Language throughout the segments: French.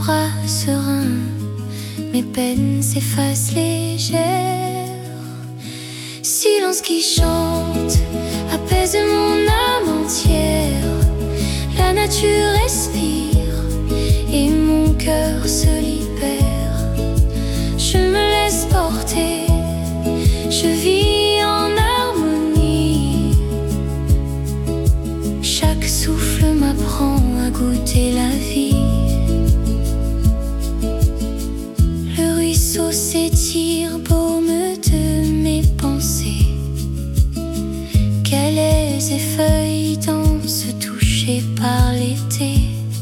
bras sereins, mes peines s'effacent légères. Silence qui chante, apaise mon âme entière. La nature respire et mon cœur se libère. Je me laisse porter, je vis en harmonie. Chaque souffle m'apprend à goûter la vie. Le ruisseau s'étire, baume de mes pensées. Galets et feuilles dansent, touchées par l'été.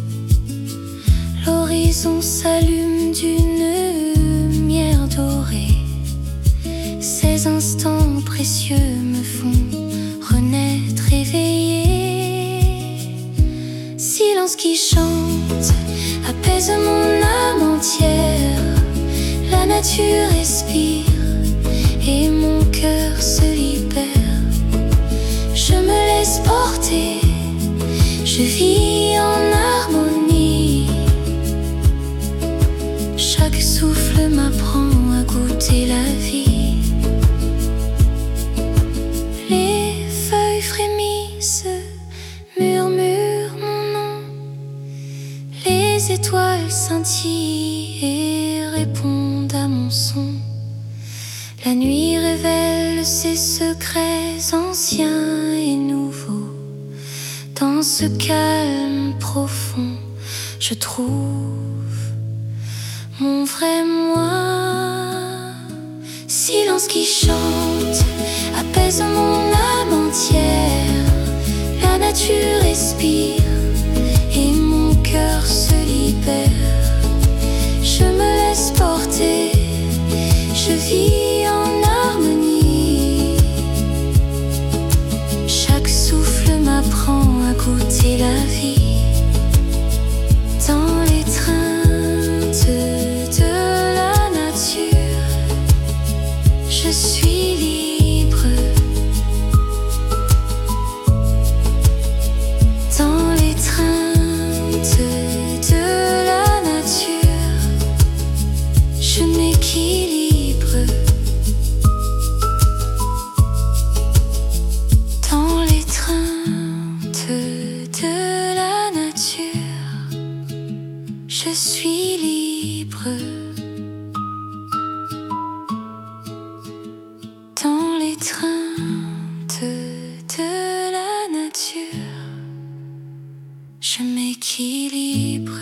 L'horizon s'allume d'une lumière dorée. Ces instants précieux me font renaître éveillé. Silence qui chante, apaise mon âme entière. La nature respire et mon cœur se libère. Je me laisse porter, je vis en harmonie. Chaque souffle m'apprend à goûter la vie. Les feuilles frémissent, murmurent mon nom. Les étoiles scintillent et répondent à mon son. La nuit révèle ses secrets anciens et nouveaux. Dans ce calme profond, je trouve mon vrai moi. Silence qui chante, apaise mon âme entière. La nature respire et mon cœur se libère. Je me laisse porter, je vis en harmonie. Chaque souffle m'apprend à goûter la vie. Dans l'étreinte de la nature, je suis libre. Dans l'étreinte de la nature, je m'équilibre. Dans l'étreinte de la nature, je suis libre. Dans l'étreinte de la nature, je m'équilibre.